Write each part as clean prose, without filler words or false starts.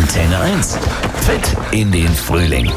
Antenne 1. Fit in den Frühling.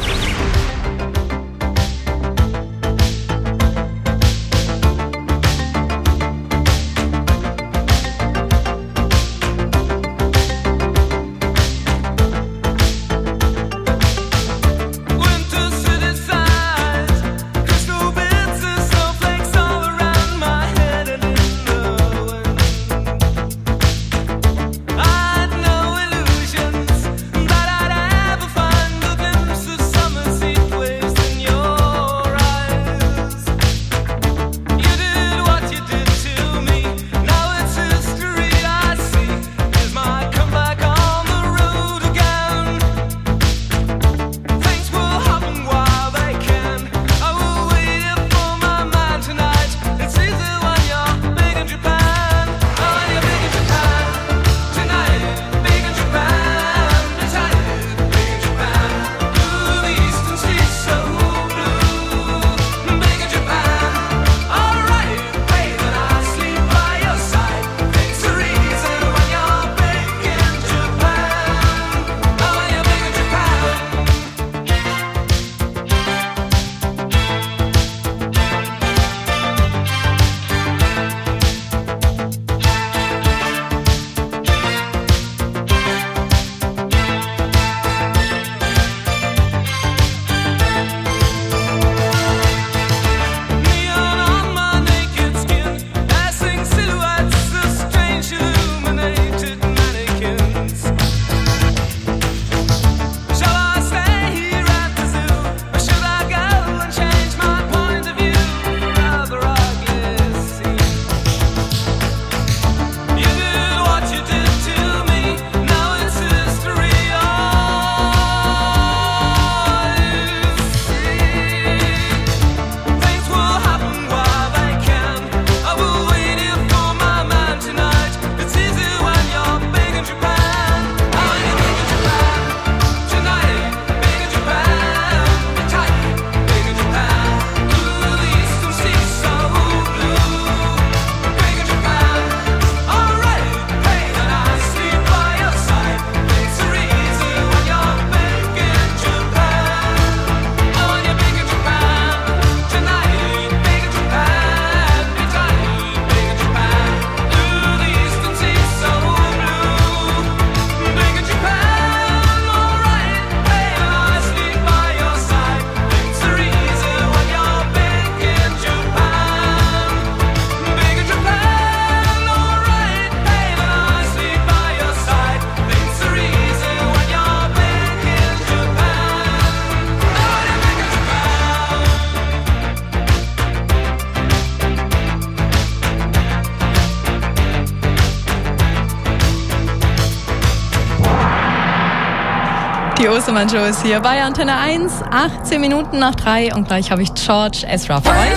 Die Ostermann Show ist hier bei Antenne 1, 18 Minuten nach 3 und gleich habe ich George Ezra für euch.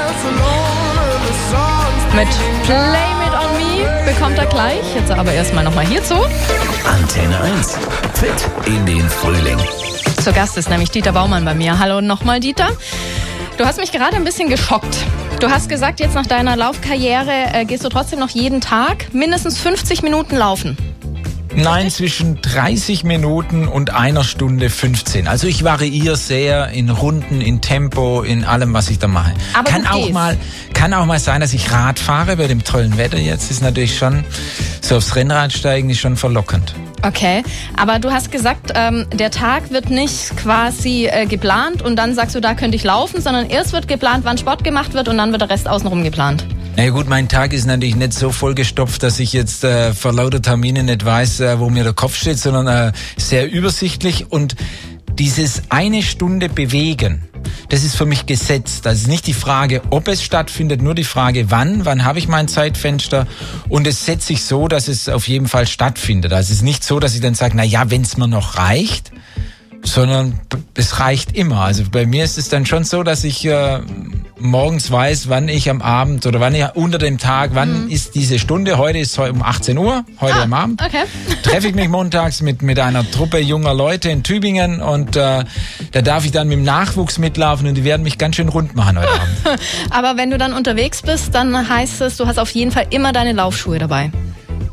Mit Blame It On Me bekommt er gleich, jetzt aber erstmal nochmal hierzu. Antenne 1, fit in den Frühling. Zu Gast ist nämlich Dieter Baumann bei mir. Hallo nochmal, Dieter. Du hast mich gerade ein bisschen geschockt. Du hast gesagt, jetzt nach deiner Laufkarriere gehst du trotzdem noch jeden Tag mindestens 50 Minuten laufen. Nein, zwischen 30 Minuten und 1 Stunde 15. Also ich variiere sehr in Runden, in Tempo, in allem, was ich da mache. Aber kann auch mal sein, dass ich Rad fahre bei dem tollen Wetter. Jetzt ist natürlich schon, so aufs Rennrad steigen ist schon verlockend. Okay, aber du hast gesagt, der Tag wird nicht quasi geplant und dann sagst du, da könnte ich laufen, sondern erst wird geplant, wann Sport gemacht wird und dann wird der Rest außenrum geplant. Na ja gut, mein Tag ist natürlich nicht so vollgestopft, dass ich jetzt vor lauter Termine nicht weiß, wo mir der Kopf steht, sondern sehr übersichtlich. Und dieses 1 Stunde bewegen, das ist für mich gesetzt. Das ist nicht die Frage, ob es stattfindet, nur die Frage, wann habe ich mein Zeitfenster. Und es setzt sich so, dass es auf jeden Fall stattfindet. Also es ist nicht so, dass ich dann sage, na ja, wenn es mir noch reicht, sondern es reicht immer. Also bei mir ist es dann schon so, dass ich morgens weiß, wann ich am Abend oder wann ich unter dem Tag, wann ist diese Stunde. Heute ist um 18 Uhr, heute am Abend. Okay. Treffe ich mich montags mit einer Truppe junger Leute in Tübingen und da darf ich dann mit dem Nachwuchs mitlaufen und die werden mich ganz schön rund machen heute Abend. Aber wenn du dann unterwegs bist, dann heißt es, du hast auf jeden Fall immer deine Laufschuhe dabei.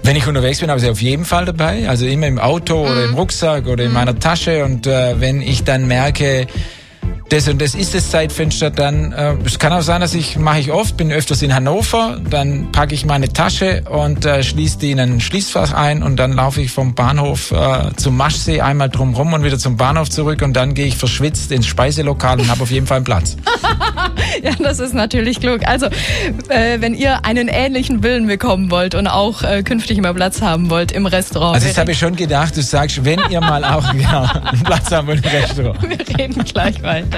Wenn ich unterwegs bin, habe ich sie auf jeden Fall dabei. Also immer im Auto oder im Rucksack oder in meiner Tasche. Und wenn ich dann merke, das und das ist das Zeitfenster, dann es kann auch sein, dass mache ich oft, bin öfters in Hannover, dann packe ich meine Tasche und schließe die in ein Schließfach ein und dann laufe ich vom Bahnhof zum Maschsee einmal drumherum und wieder zum Bahnhof zurück und dann gehe ich verschwitzt ins Speiselokal und habe auf jeden Fall einen Platz. Ja, das ist natürlich klug. Also, wenn ihr einen ähnlichen Willen bekommen wollt und auch künftig immer Platz haben wollt im Restaurant. Also, das habe ich schon gedacht, du sagst, wenn ihr mal auch einen Platz haben wollt im Restaurant. Wir reden gleich weiter.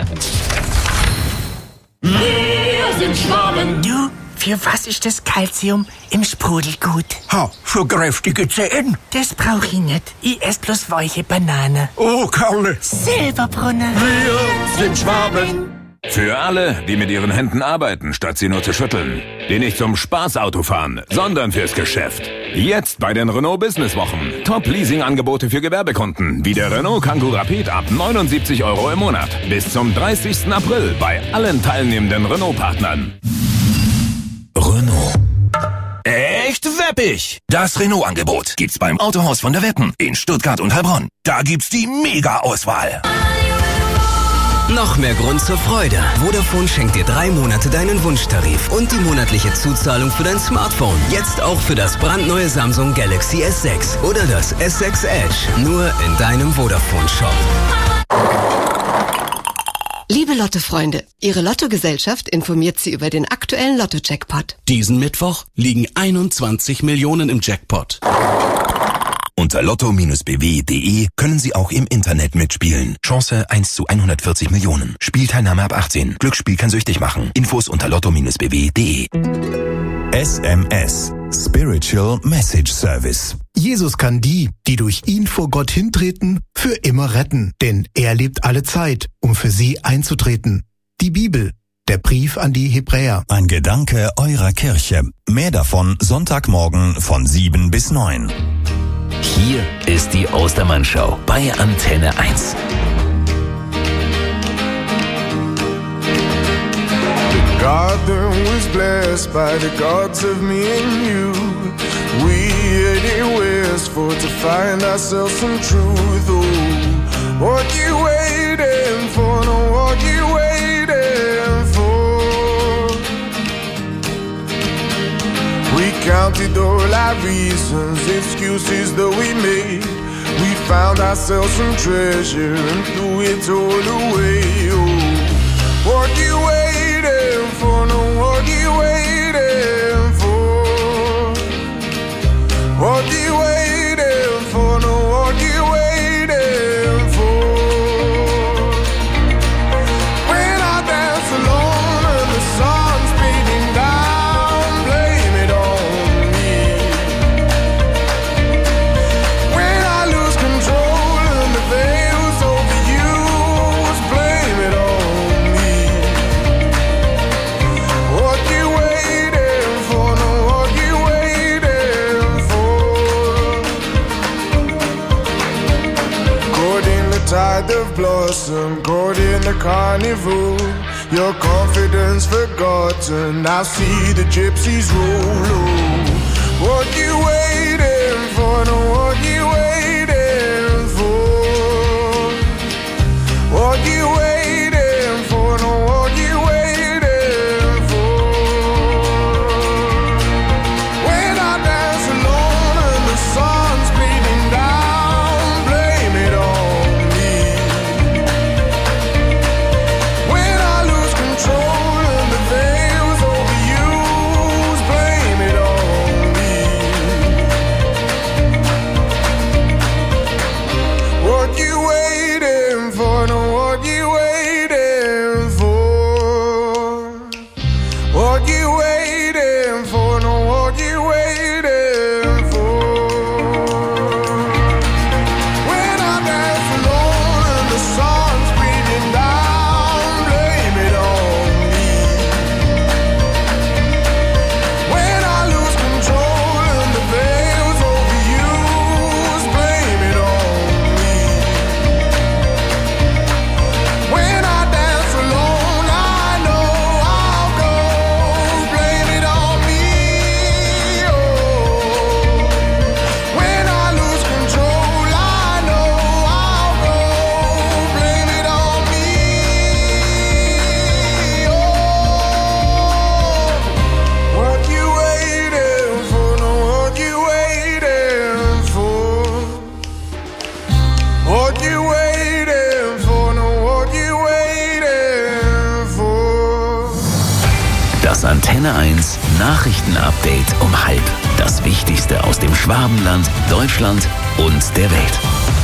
Wir sind Schwaben. Du, für was ist das Calcium im Sprudel gut? Ha, für kräftige Zähne. Das brauch ich nicht. Ich ess bloß weiche Banane. Oh, Kerle. Silberbrunner. Wir sind Schwaben. Für alle, die mit ihren Händen arbeiten, statt sie nur zu schütteln. Die nicht zum Spaßauto fahren, sondern fürs Geschäft. Jetzt bei den Renault Business Wochen. Top-Leasing-Angebote für Gewerbekunden, wie der Renault Kangoo Rapid ab 79 € im Monat. Bis zum 30. April bei allen teilnehmenden Renault-Partnern. Renault. Echt weppig. Das Renault-Angebot gibt's beim Autohaus von der Weppen in Stuttgart und Heilbronn. Da gibt's die Mega-Auswahl. Noch mehr Grund zur Freude. Vodafone schenkt dir 3 Monate deinen Wunschtarif und die monatliche Zuzahlung für dein Smartphone. Jetzt auch für das brandneue Samsung Galaxy S6 oder das S6 Edge. Nur in deinem Vodafone-Shop. Liebe Lotto-Freunde, Ihre Lottogesellschaft informiert Sie über den aktuellen Lotto-Jackpot. Diesen Mittwoch liegen 21 Millionen im Jackpot. Unter lotto-bw.de können Sie auch im Internet mitspielen. Chance 1 zu 140 Millionen. Spielteilnahme ab 18. Glücksspiel kann süchtig machen. Infos unter lotto-bw.de. SMS. Spiritual Message Service. Jesus kann die durch ihn vor Gott hintreten, für immer retten. Denn er lebt alle Zeit, um für sie einzutreten. Die Bibel. Der Brief an die Hebräer. Ein Gedanke eurer Kirche. Mehr davon Sonntagmorgen von 7 bis 9. Hier ist die Ostermann-Show bei Antenne 1. The garden was blessed by the gods of me and you. We headed westward to find ourselves some truth. Oh, what you waiting for? No, what you waiting for? We counted all our reasons, excuses that we made. We found ourselves some treasure and threw it all away. Oh, what you waiting for? No, what you waiting for? What you waiting for? No, what you waiting for? When I dance alone and the sun's beating down, blame it on me. When I lose control and the veil's overused, blame it on me. What you waiting for? No, what you waiting for? Caught in the tide of blossom, caught in the carnival. Your confidence forgotten, now see the gypsies roll. Oh, what you waiting for? No, what you waiting for? What you waiting for? No, what you waiting for? When I dance alone and the sun's beating down, blame it on me. When I lose control and the veil's overused, blame it on me. Antenne 1 Nachrichtenupdate um 12:30. Das Wichtigste aus dem Schwabenland, Deutschland und der Welt.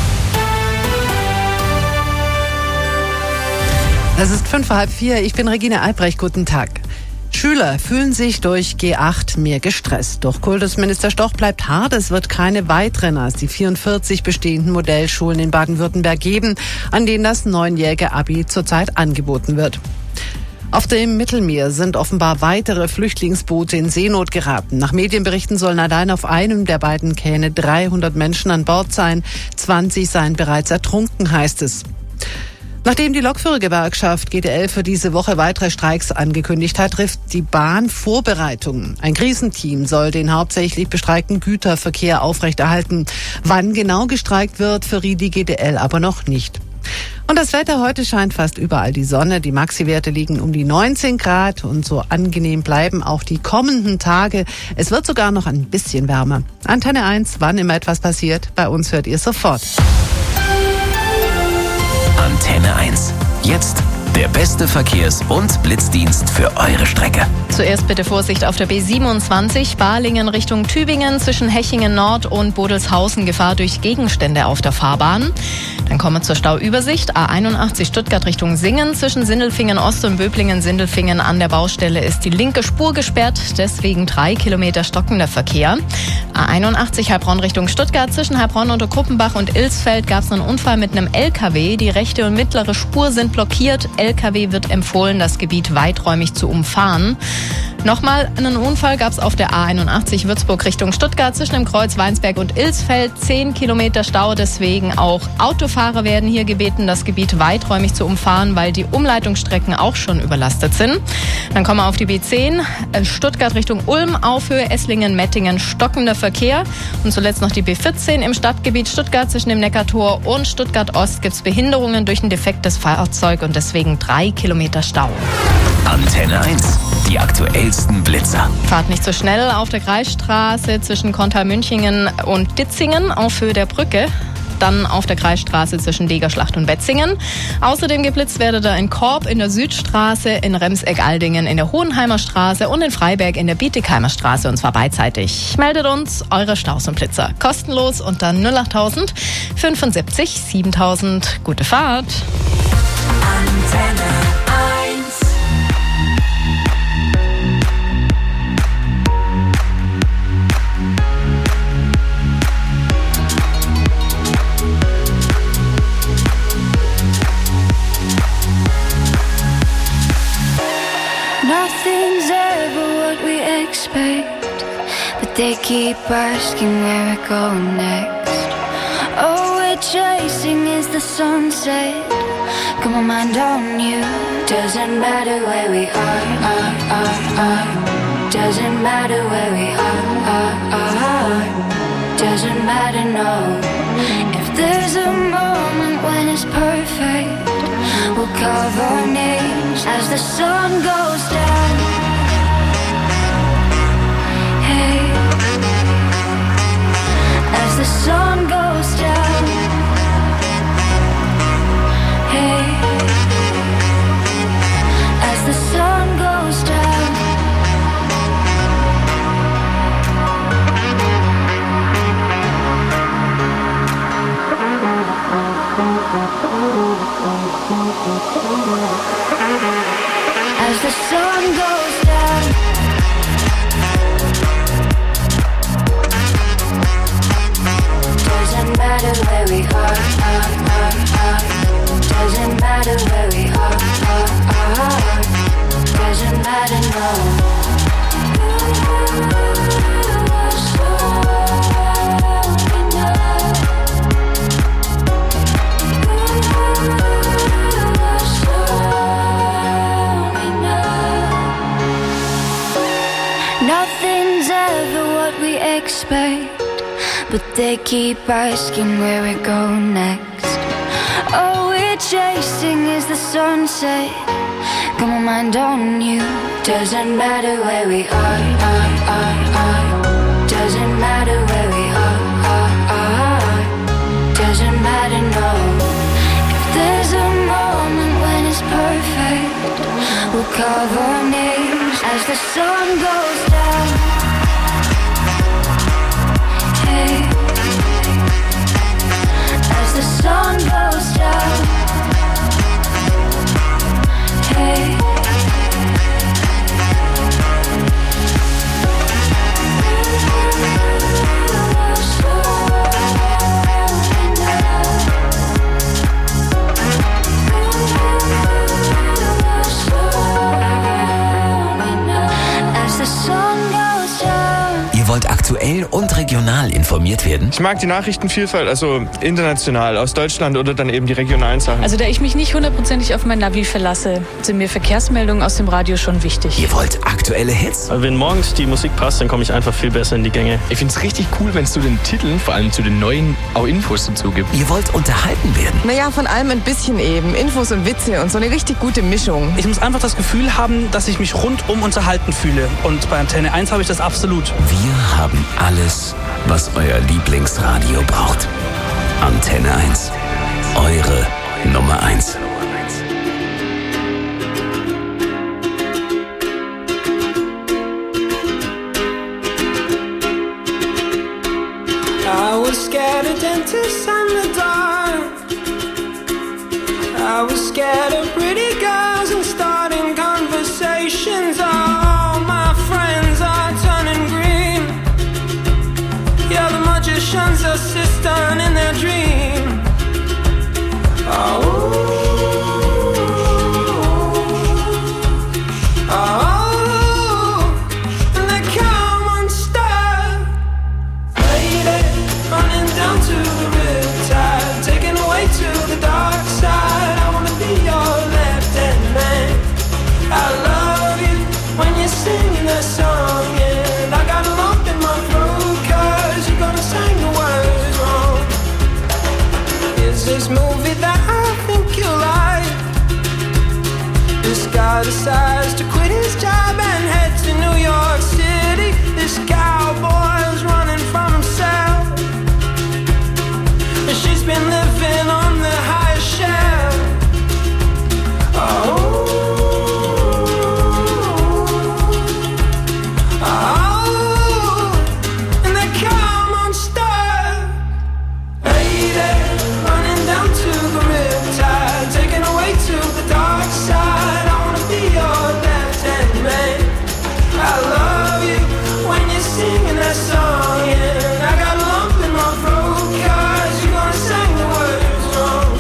Es ist 3:55. Ich bin Regine Albrecht. Guten Tag. Schüler fühlen sich durch G8 mehr gestresst. Doch Kultusminister Stoch bleibt hart. Es wird keine weiteren als die 44 bestehenden Modellschulen in Baden-Württemberg geben, an denen das 9-jährige Abi zurzeit angeboten wird. Auf dem Mittelmeer sind offenbar weitere Flüchtlingsboote in Seenot geraten. Nach Medienberichten sollen allein auf einem der beiden Kähne 300 Menschen an Bord sein. 20 seien bereits ertrunken, heißt es. Nachdem die Lokführergewerkschaft GDL für diese Woche weitere Streiks angekündigt hat, trifft die Bahn Vorbereitungen. Ein Krisenteam soll den hauptsächlich bestreikten Güterverkehr aufrechterhalten. Wann genau gestreikt wird, verriet die GDL aber noch nicht. Und das Wetter: heute scheint fast überall die Sonne. Die Maxi-Werte liegen um die 19 Grad und so angenehm bleiben auch die kommenden Tage. Es wird sogar noch ein bisschen wärmer. Antenne 1, wann immer etwas passiert, bei uns hört ihr sofort. Antenne 1. Jetzt der beste Verkehrs- und Blitzdienst für eure Strecke. Zuerst bitte Vorsicht auf der B27, Balingen Richtung Tübingen, zwischen Hechingen Nord und Bodelshausen, Gefahr durch Gegenstände auf der Fahrbahn. Dann kommen wir zur Stauübersicht. A81 Stuttgart Richtung Singen, zwischen Sindelfingen Ost und Böblingen-Sindelfingen an der Baustelle ist die linke Spur gesperrt, deswegen 3 Kilometer stockender Verkehr. A81 Heilbronn Richtung Stuttgart, zwischen Heilbronn unter Kruppenbach und Ilsfeld gab es einen Unfall mit einem LKW. Die rechte und mittlere Spur sind blockiert. LKW wird empfohlen, das Gebiet weiträumig zu umfahren. Nochmal einen Unfall gab es auf der A81 Würzburg Richtung Stuttgart, zwischen dem Kreuz Weinsberg und Ilsfeld. 10 Kilometer Stau, deswegen auch Autofahrer werden hier gebeten, das Gebiet weiträumig zu umfahren, weil die Umleitungsstrecken auch schon überlastet sind. Dann kommen wir auf die B10, Stuttgart Richtung Ulm, Aufhöhe Esslingen-Mettingen, stockender Verkehr. Und zuletzt noch die B14 im Stadtgebiet Stuttgart, zwischen dem Neckartor und Stuttgart Ost gibt es Behinderungen durch ein defektes Fahrzeug und deswegen 3 Kilometer Stau. Antenne 1. Die aktuellsten Blitzer. Fahrt nicht so schnell auf der Kreisstraße zwischen Kontal-Münchingen und Ditzingen auf Höhe der Brücke. Dann auf der Kreisstraße zwischen Degerschlacht und Wetzingen. Außerdem geblitzt werde da in Korb in der Südstraße, in Remseck-Aldingen in der Hohenheimer Straße und in Freiberg in der Bietigheimer Straße, und zwar beidseitig. Meldet uns eure Staus und Blitzer. Kostenlos unter 08000 75 7000. Gute Fahrt. Antenne 1. Nothing's ever what we expect, but they keep asking where we're going next. All we're chasing is the sunset. Got my mind on you. Doesn't matter where we are. Doesn't matter where we are. Doesn't matter, no. If there's a moment when it's perfect, we'll carve our names as the sun goes down. Hey, as the sun goes down. Hey, as the sun goes down. As the sun goes down. Doesn't matter where we are. Doesn't matter where we are. Doesn't matter, no. Nothing's ever what we expect, but they keep asking where we go next. All we're chasing is the sunset. Got my mind on you. Doesn't matter where we are. Doesn't matter where we are. Doesn't matter, no. If there's a moment when it's perfect, we'll carve our names as the the sun goes down. Hey, as the sun goes down. Hey. Ihr wollt aktuell und regional informiert werden? Ich mag die Nachrichtenvielfalt, also international, aus Deutschland oder dann eben die regionalen Sachen. Also da ich mich nicht hundertprozentig auf mein Navi verlasse, sind mir Verkehrsmeldungen aus dem Radio schon wichtig. Ihr wollt aktuelle Hits? Also wenn morgens die Musik passt, dann komme ich einfach viel besser in die Gänge. Ich finde es richtig cool, wenn es zu den Titeln, vor allem zu den neuen, auch Infos dazu gibt. Ihr wollt unterhalten werden? Naja, von allem ein bisschen eben. Infos und Witze und so eine richtig gute Mischung. Ich muss einfach das Gefühl haben, dass ich mich rundum unterhalten fühle. Und bei Antenne 1 habe ich das absolut. Wir haben alles, was euer Lieblingsradio braucht. Antenne 1. Eure Nummer 1. I was scared of dentists and the dark. I was scared of pretty girls and starting conversations. All my friends are turning green. Yeah, the magician's assistant in their dream. And they come unstuck. Lady, running down to the riptide, taken away to the dark side. I wanna be your left-hand man. I love you when you're singing that song, and I got a lump in my throat 'cause you're gonna sing the words wrong. Is this movie that I think you like? This guy decides to quit his job and head to New York City. This cowboy's running from himself, and she's been living on the highest shelf. And they come unstuck. Lady, running down to the riptide, taken away to the dark side. I wanna be your left-hand man. I love you when you're singing that song, and I got a lump in my throat 'cause you're gonna sing the words wrong.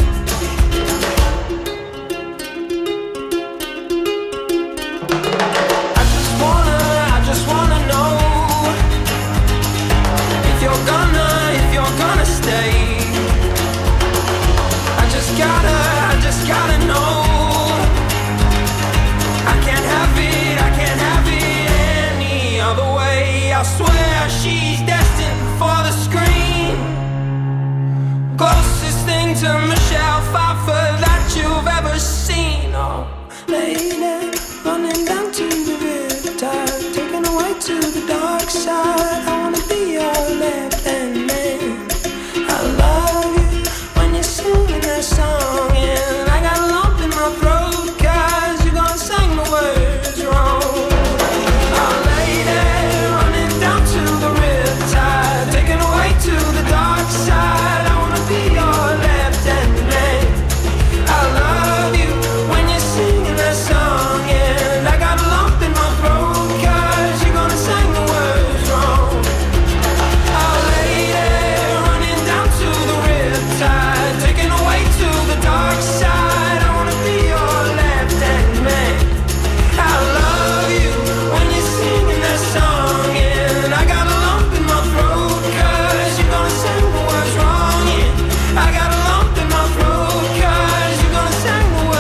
I just wanna know if you're gonna stay. I just gotta know. I can't have it any other way. I swear she's destined for the screen. Closest thing to Michelle Pfeiffer that you've ever seen. Oh, lady, running down to the riptide, taken away to the dark side.